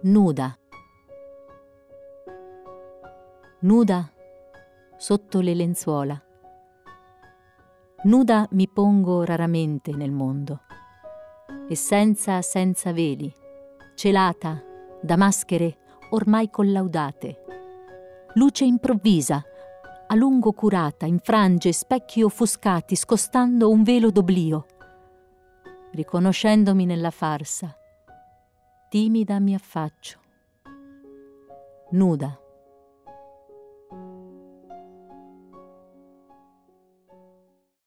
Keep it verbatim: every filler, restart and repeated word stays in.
Nuda. Nuda sotto le lenzuola. Nuda mi pongo raramente nel mondo, e senza senza veli, celata da maschere ormai collaudate. Luce improvvisa, a lungo curata, infrange specchi offuscati, scostando un velo d'oblio. Riconoscendomi nella farsa, timida mi affaccio. Nuda.